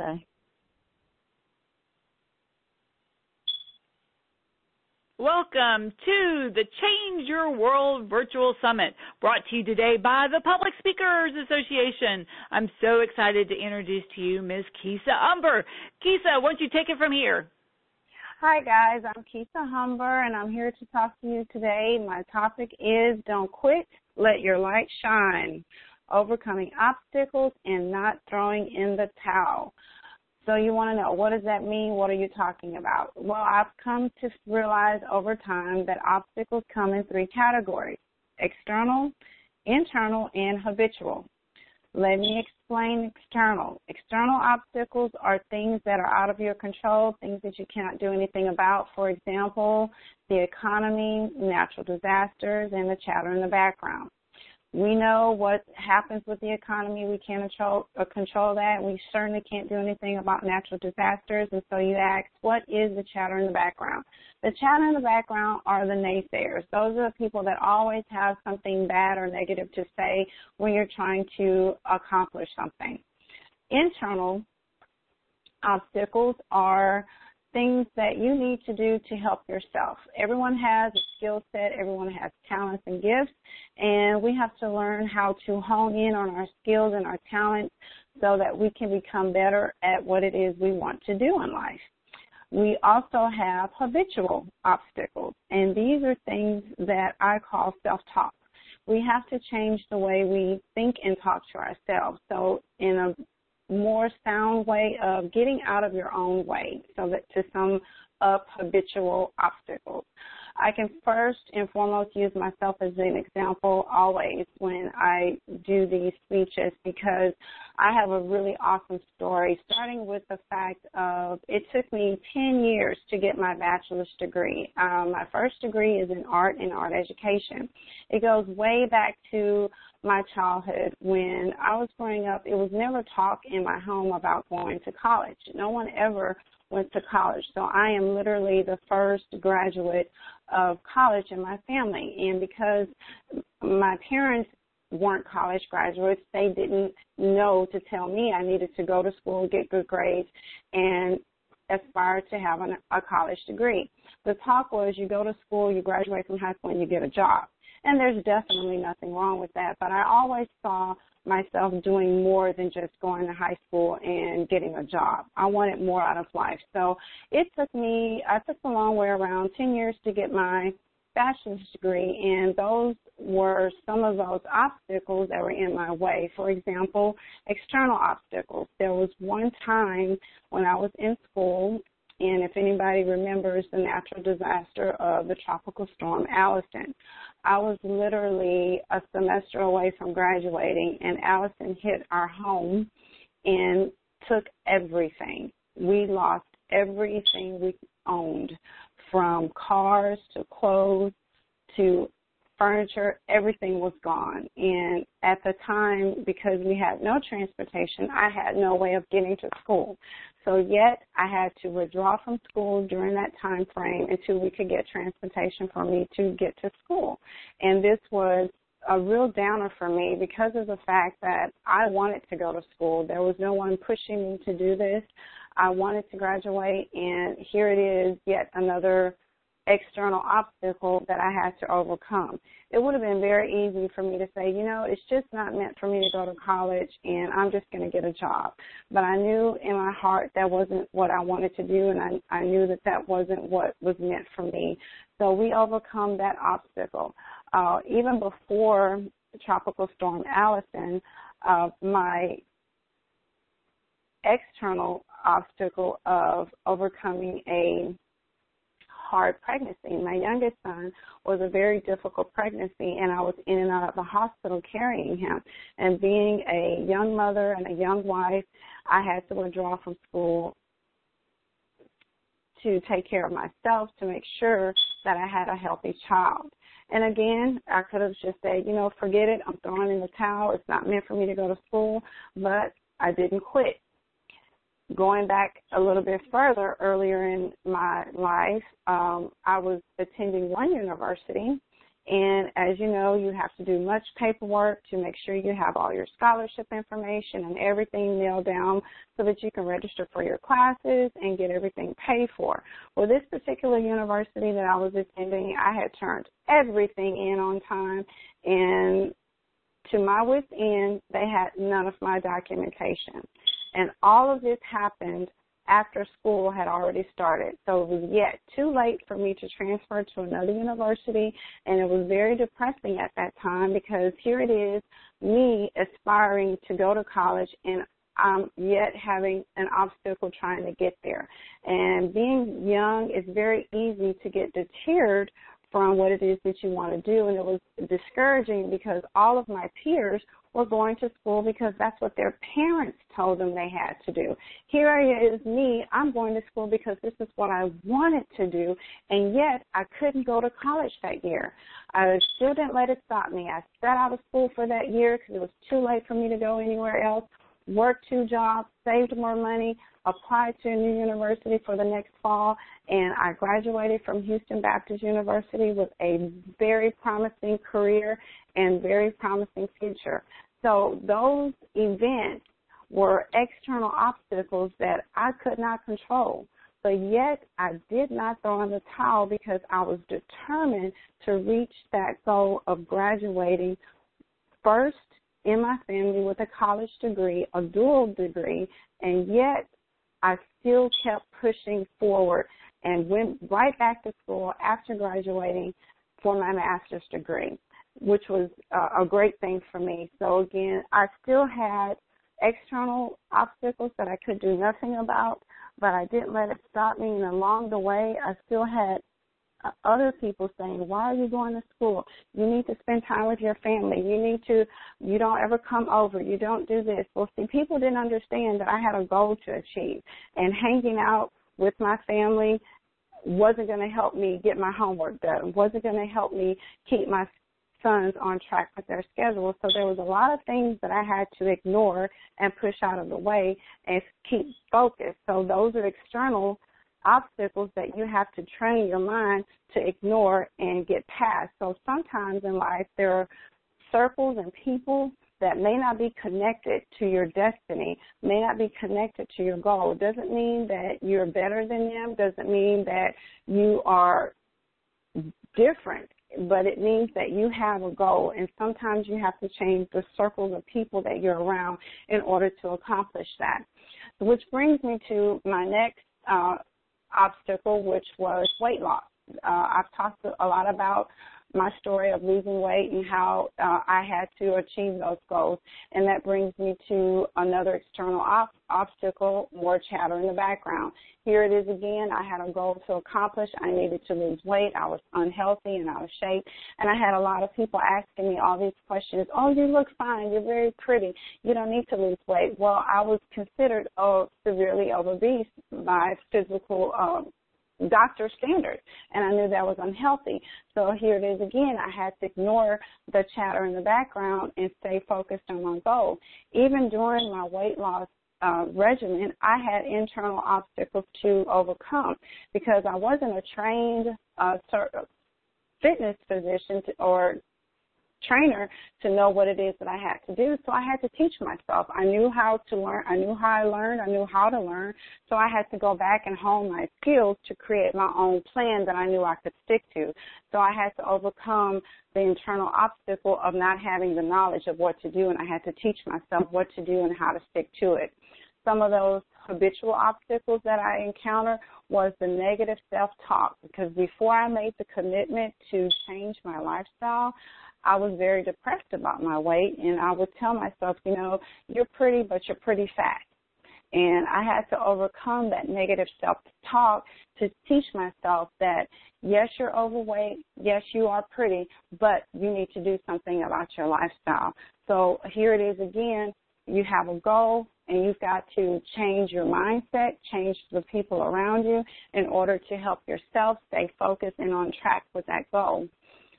Okay. Welcome to the Change Your World Virtual Summit, brought to you today by the Public Speakers Association. I'm so excited to introduce to you Ms. Kisa Humber. Kisa, why don't you take it from here? Hi, guys. I'm Kisa Humber, and I'm here to talk to you today. My topic is Don't Quit, Let Your Light Shine, Overcoming Obstacles and Not Throwing in the Towel. So you want to know, what does that mean? What are you talking about? Well, I've come to realize over time that obstacles come in three categories: external, internal, and habitual. Let me explain external. External obstacles are things that are out of your control, things that you cannot do anything about. For example, the economy, natural disasters, and the chatter in the background. We know what happens with the economy. We can't control that. We certainly can't do anything about natural disasters. And so you ask, what is the chatter in the background? The chatter in the background are the naysayers. Those are the people that always have something bad or negative to say when you're trying to accomplish something. Internal obstacles are things that you need to do to help yourself. Everyone has a skill set, everyone has talents and gifts, and we have to learn how to hone in on our skills and our talents so that we can become better at what it is we want to do in life. We also have habitual obstacles, and these are things that I call self-talk. We have to change the way we think and talk to ourselves. So in a more sound way of getting out of your own way, so that to sum up habitual obstacles. I can first and foremost use myself as an example always when I do these speeches, because I have a really awesome story, starting with the fact of it took me 10 years to get my bachelor's degree. My first degree is in art and art education. It goes way back to my childhood. When I was growing up, it was never talk in my home about going to college. No one ever went to college. So I am literally the first graduate of college in my family. And because my parents weren't college graduates, they didn't know to tell me I needed to go to school, get good grades, and aspire to have a college degree. The talk was you go to school, you graduate from high school, and you get a job. And there's definitely nothing wrong with that. But I always saw myself doing more than just going to high school and getting a job. I wanted more out of life. So I took a long way around 10 years to get my bachelor's degree, and those were some of those obstacles that were in my way. For example, external obstacles. There was one time when I was in school, and if anybody remembers the natural disaster of the tropical storm Allison, I was literally a semester away from graduating, and Allison hit our home and took everything. We lost everything we owned, from cars to clothes to furniture. Everything was gone. And at the time, because we had no transportation, I had no way of getting to school. So yet I had to withdraw from school during that time frame until we could get transportation for me to get to school. And this was a real downer for me because of the fact that I wanted to go to school. There was no one pushing me to do this. I wanted to graduate, and here it is, yet another external obstacle that I had to overcome. It would have been very easy for me to say, it's just not meant for me to go to college, and I'm just going to get a job. But I knew in my heart that wasn't what I wanted to do, and I knew that wasn't what was meant for me. So we overcome that obstacle. Even before Tropical Storm Allison, my external obstacle of overcoming a hard pregnancy. My youngest son was a very difficult pregnancy, and I was in and out of the hospital carrying him. And being a young mother and a young wife, I had to withdraw from school to take care of myself, to make sure that I had a healthy child. And again, I could have just said, forget it, I'm throwing in the towel, it's not meant for me to go to school, but I didn't quit. Going back a little bit further, earlier in my life, I was attending one university, And as you know, you have to do much paperwork to make sure you have all your scholarship information and everything nailed down so that you can register for your classes and get everything paid for. Well, this particular university that I was attending, I had turned everything in on time, and to my wit's end, they had none of my documentation. And all of this happened after school had already started. So it was yet too late for me to transfer to another university, and it was very depressing at that time because here it is, me aspiring to go to college, and I'm yet having an obstacle trying to get there. And being young, it's very easy to get deterred from what it is that you want to do, and it was discouraging because all of my peers were going to school because that's what their parents told them they had to do. Here is me, I'm going to school because this is what I wanted to do, and yet I couldn't go to college that year. I still didn't let it stop me. I sat out of school for that year because it was too late for me to go anywhere else, worked 2 jobs, saved more money, applied to a new university for the next fall, and I graduated from Houston Baptist University with a very promising career and very promising future. So those events were external obstacles that I could not control. But yet I did not throw in the towel because I was determined to reach that goal of graduating first in my family with a college degree, a dual degree, and yet I still kept pushing forward and went right back to school after graduating for my master's degree, which was a great thing for me. So again, I still had external obstacles that I could do nothing about, but I didn't let it stop me. And along the way, I still had other people saying, why are you going to school? You need to spend time with your family. You don't ever come over. You don't do this. Well, see, people didn't understand that I had a goal to achieve, and hanging out with my family wasn't going to help me get my homework done, wasn't going to help me keep my sons on track with their schedule. So there was a lot of things that I had to ignore and push out of the way and keep focused. So those are external obstacles that you have to train your mind to ignore and get past. So sometimes in life there are circles and people that may not be connected to your destiny, may not be connected to your goal. Doesn't mean that you're better than them, doesn't mean that you are different, but it means that you have a goal, and sometimes you have to change the circles of people that you're around in order to accomplish that. Which brings me to my next obstacle, which was weight loss. I've talked a lot about my story of losing weight and how I had to achieve those goals. And that brings me to another external obstacle, more chatter in the background. Here it is again. I had a goal to accomplish. I needed to lose weight. I was unhealthy and out of shape. And I had a lot of people asking me all these questions. Oh, you look fine. You're very pretty. You don't need to lose weight. Well, I was considered severely obese by physical doctor standards, and I knew that was unhealthy. So here it is again. I had to ignore the chatter in the background and stay focused on my goal. Even during my weight loss regimen, I had internal obstacles to overcome because I wasn't a trained fitness physician or trainer to know what it is that I had to do. So I had to teach myself. I knew how to learn. I knew how I learned. I knew how to learn. So I had to go back and hone my skills to create my own plan that I knew I could stick to. So I had to overcome the internal obstacle of not having the knowledge of what to do, and I had to teach myself what to do and how to stick to it. Some of those habitual obstacles that I encountered was the negative self-talk, because before I made the commitment to change my lifestyle, I was very depressed about my weight, and I would tell myself, you know, you're pretty, but you're pretty fat. And I had to overcome that negative self-talk to teach myself that, yes, you're overweight, yes, you are pretty, but you need to do something about your lifestyle. So here it is again. You have a goal, and you've got to change your mindset, change the people around you in order to help yourself stay focused and on track with that goal.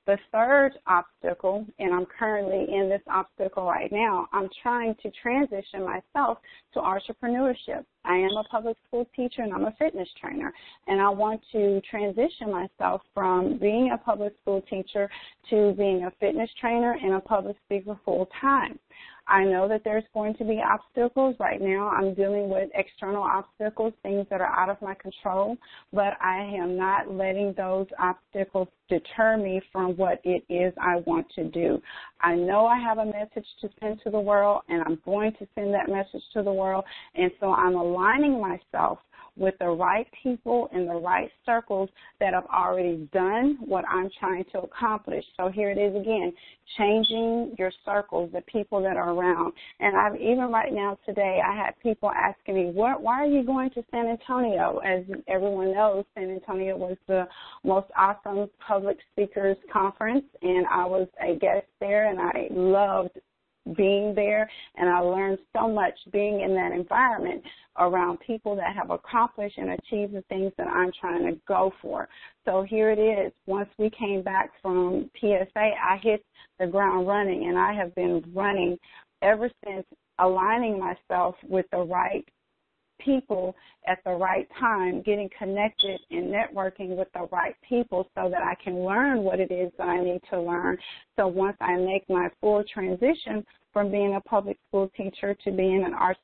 The third obstacle, and I'm currently in this obstacle right now, I'm trying to transition myself to entrepreneurship. I am a public school teacher and I'm a fitness trainer, and I want to transition myself from being a public school teacher to being a fitness trainer and a public speaker full time. I know that there's going to be obstacles. Right now I'm dealing with external obstacles, things that are out of my control, but I am not letting those obstacles deter me from what it is I want to do. I know I have a message to send to the world, and I'm going to send that message to the world, and so I'm aligning myself with the right people in the right circles that have already done what I'm trying to accomplish. So here it is again, changing your circles, the people that are around. And I've even right now today, I had people asking me, why are you going to San Antonio? As everyone knows, San Antonio was the most awesome public speakers conference, and I was a guest there, and I loved being there, and I learned so much being in that environment around people that have accomplished and achieved the things that I'm trying to go for. So here it is. Once we came back from PSA, I hit the ground running, and I have been running ever since, aligning myself with the right people at the right time, getting connected and networking with the right people so that I can learn what it is that I need to learn. So once I make my full transition from being a public school teacher to being an art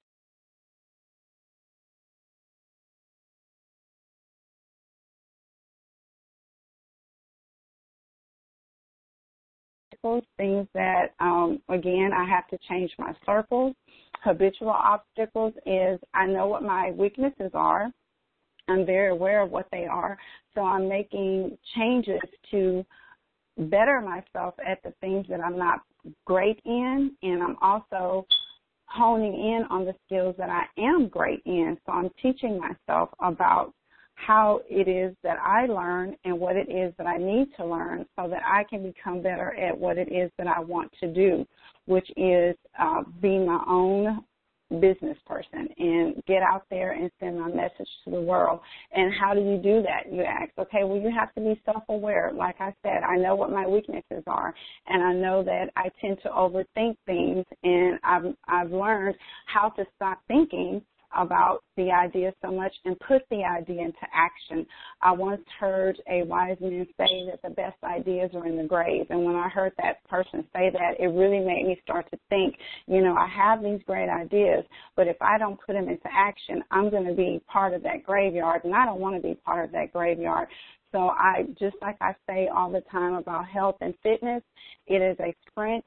things that, again, I have to change my circles. Habitual obstacles is I know what my weaknesses are. I'm very aware of what they are. So I'm making changes to better myself at the things that I'm not great in, and I'm also honing in on the skills that I am great in. So I'm teaching myself about how it is that I learn and what it is that I need to learn so that I can become better at what it is that I want to do, which is be my own business person and get out there and send my message to the world. And how do you do that? You ask, okay, well, you have to be self-aware. Like I said, I know what my weaknesses are, and I know that I tend to overthink things, and I've learned how to stop thinking about the idea so much and put the idea into action. I once heard a wise man say that the best ideas are in the grave, and when I heard that person say that, it really made me start to think, I have these great ideas, but if I don't put them into action, I'm going to be part of that graveyard, and I don't want to be part of that graveyard. So just like I say all the time about health and fitness, it is a sprint.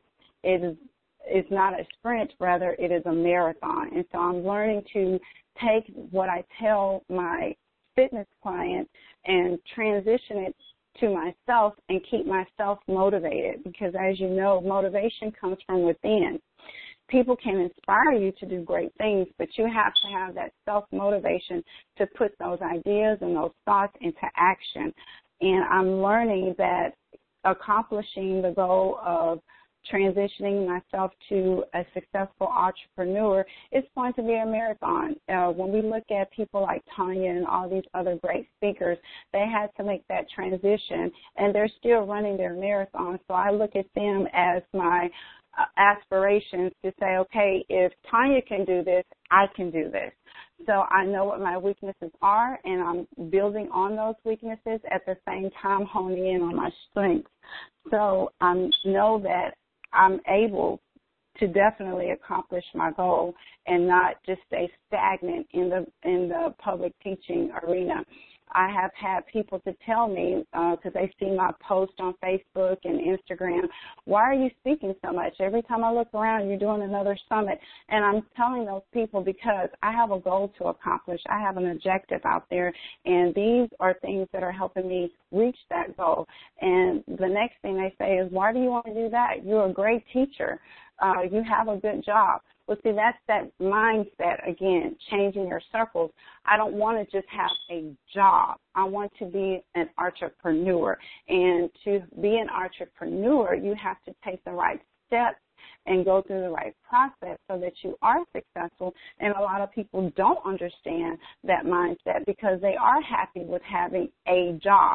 It's not a sprint, rather it is a marathon. And so I'm learning to take what I tell my fitness clients and transition it to myself and keep myself motivated, because as you know, motivation comes from within. People can inspire you to do great things, but you have to have that self-motivation to put those ideas and those thoughts into action. And I'm learning that accomplishing the goal of transitioning myself to a successful entrepreneur is going to be a marathon. When we look at people like Tanya and all these other great speakers, they had to make that transition, and they're still running their marathon. So I look at them as my aspirations to say, okay, if Tanya can do this, I can do this. So I know what my weaknesses are, and I'm building on those weaknesses at the same time honing in on my strengths. So I know that I'm able to definitely accomplish my goal and not just stay stagnant in the public teaching arena. I have had people to tell me, because they see my post on Facebook and Instagram, why are you speaking so much? Every time I look around, you're doing another summit. And I'm telling those people because I have a goal to accomplish. I have an objective out there, and these are things that are helping me reach that goal. And the next thing they say is, why do you want to do that? You're a great teacher. You have a good job. Well, see, that's that mindset, again, changing your circles. I don't want to just have a job. I want to be an entrepreneur. And to be an entrepreneur, you have to take the right steps and go through the right process so that you are successful. And a lot of people don't understand that mindset because they are happy with having a job.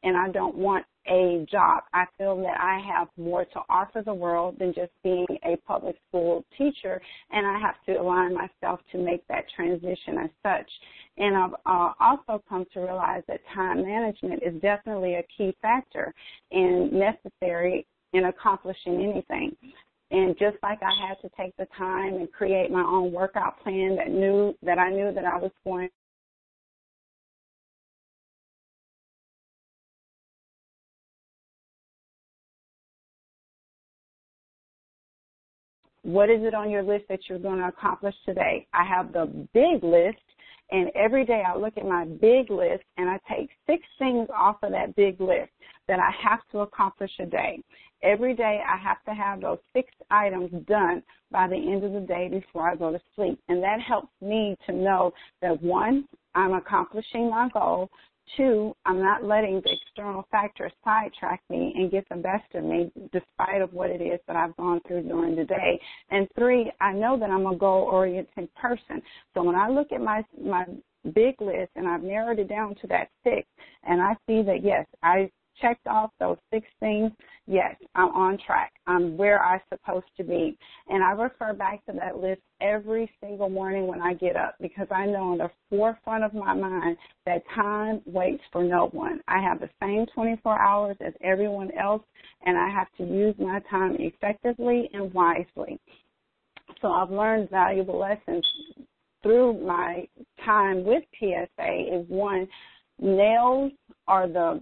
and I don't want a job. I feel that I have more to offer the world than just being a public school teacher, and I have to align myself to make that transition as such. And I've also come to realize that time management is definitely a key factor and necessary in accomplishing anything. And just like I had to take the time and create my own workout plan that I knew that I was going. What is it on your list that you're going to accomplish today? I have the big list, and every day I look at my big list and I take 6 things off of that big list that I have to accomplish a day. Every day I have to have those 6 items done by the end of the day before I go to sleep. And that helps me to know that 1, I'm accomplishing my goal. 2, I'm not letting the external factors sidetrack me and get the best of me despite of what it is that I've gone through during the day. And 3, I know that I'm a goal-oriented person. So when I look at my big list and I've narrowed it down to that 6, and I see that, yes, I checked off those 6 things, yes, I'm on track. I'm where I'm supposed to be. And I refer back to that list every single morning when I get up because I know in the forefront of my mind that time waits for no one. I have the same 24 hours as everyone else, and I have to use my time effectively and wisely. So I've learned valuable lessons through my time with PSA is 1, nails are the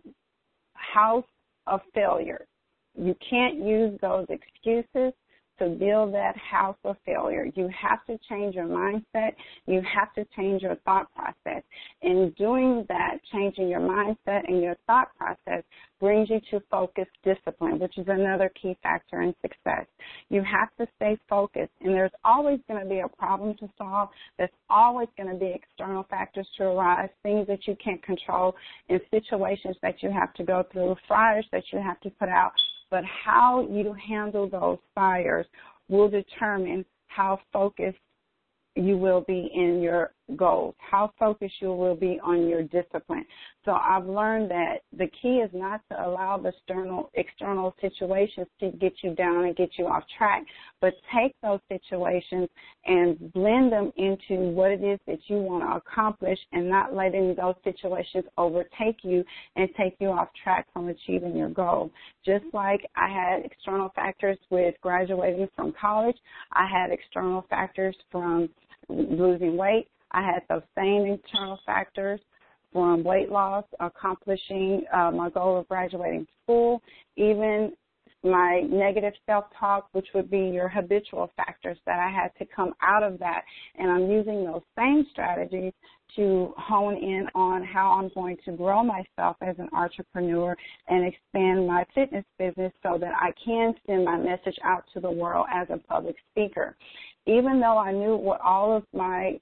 house of failure. You can't use those excuses to build that house of failure. You have to change your mindset. You have to change your thought process. In doing that, changing your mindset and your thought process brings you to focused discipline, which is another key factor in success. You have to stay focused, and there's always going to be a problem to solve. There's always going to be external factors to arise, things that you can't control, and situations that you have to go through, fires that you have to put out. But how you handle those fires will determine how focused you will be in your goals, how focused you will be on your discipline. So I've learned that the key is not to allow the external situations to get you down and get you off track, but take those situations and blend them into what it is that you want to accomplish and not letting those situations overtake you and take you off track from achieving your goal. Just like I had external factors with graduating from college, I had external factors from losing weight. I had those same internal factors from weight loss, accomplishing my goal of graduating school, even my negative self-talk, which would be your habitual factors that I had to come out of that. And I'm using those same strategies to hone in on how I'm going to grow myself as an entrepreneur and expand my fitness business so that I can send my message out to the world as a public speaker. Even though I knew what all of my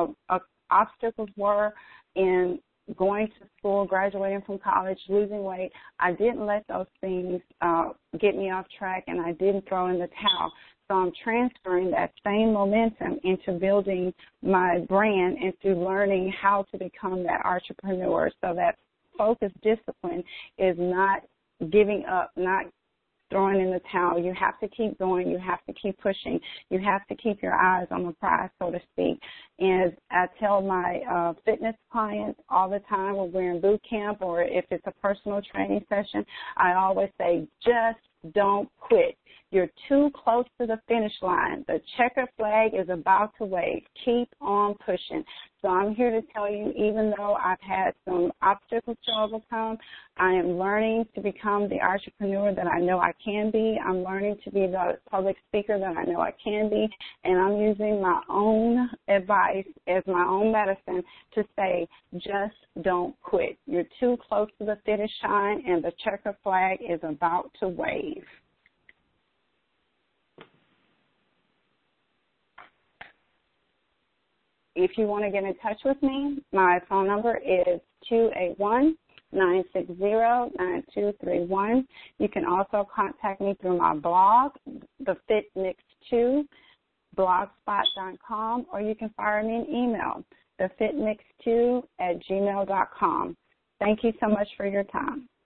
obstacles were in going to school, graduating from college, losing weight, I didn't let those things get me off track, and I didn't throw in the towel. So I'm transferring that same momentum into building my brand and through learning how to become that entrepreneur. So that focused discipline is not giving up, not throwing in the towel. You have to keep going. You have to keep pushing. You have to keep your eyes on the prize, so to speak. And I tell my fitness clients all the time when we're in boot camp or if it's a personal training session, I always say, just don't quit. You're too close to the finish line. The checker flag is about to wave. Keep on pushing. So I'm here to tell you, even though I've had some obstacles to overcome, I am learning to become the entrepreneur that I know I can be. I'm learning to be the public speaker that I know I can be. And I'm using my own advice as my own medicine to say, just don't quit. You're too close to the finish line, and the checker flag is about to wave. If you want to get in touch with me, my phone number is 281-960-9231. You can also contact me through my blog, The Fit Mix 2, blogspot.com, or you can fire me an email, thefitmix2@gmail.com. Thank you so much for your time.